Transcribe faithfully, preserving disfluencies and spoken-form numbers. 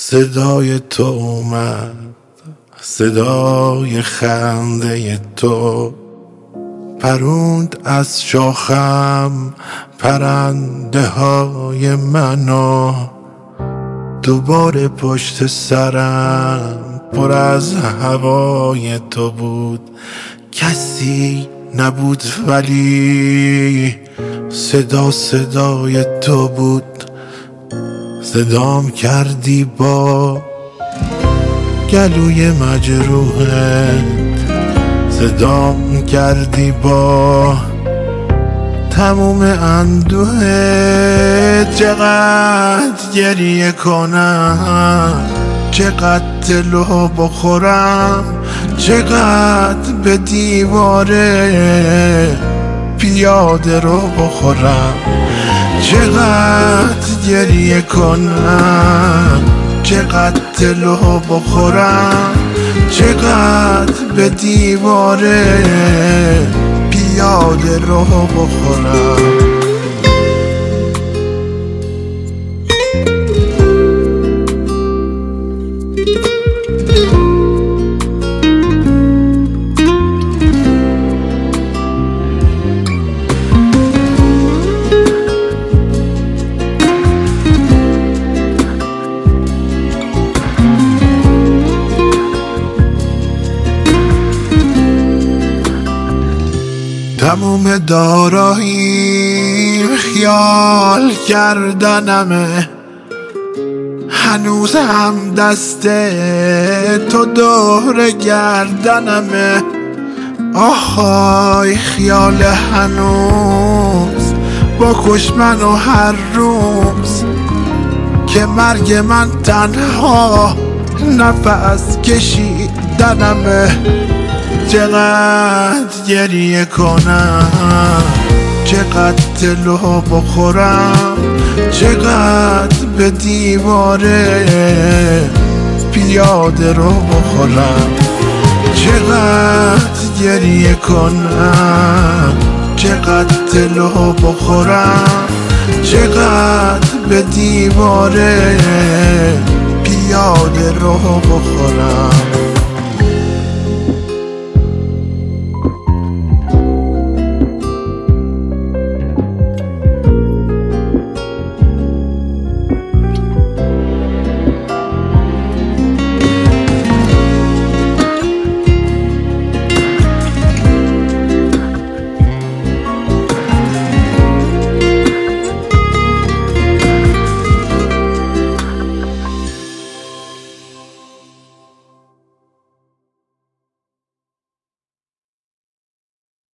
صدای تو اومد، صدای خنده تو پروند از شاخم پرنده های منو. دوباره پشت سرم پر از هوای تو بود، کسی نبود ولی صدا صدای تو بود. صدام کردی با گلوی مجروحت، صدام کردی با تموم اندوهت. چقدر گریه کنم، چقدر دلو بخورم، چقدر به دیواره پیاده رو بخورم. چقدر گریه کنم، چقدر دلو بخورم، چقدر به دیواره پیاده رو بخورم. تموم داراییم خیال کردنمه، هنوز هم دست تو دور گردنمه. آهای خیال هنوز بکش منو هر روز، که مرگ من تنها نفس کشیدنمه. چقدر گریه کنم، چقدر دلو بخورم، چقدر به دیواره پیاده رو بخورم. چقدر گریه کنم، چقدر دلو بخورم، چقدر به دیواره پیاده رو بخورم.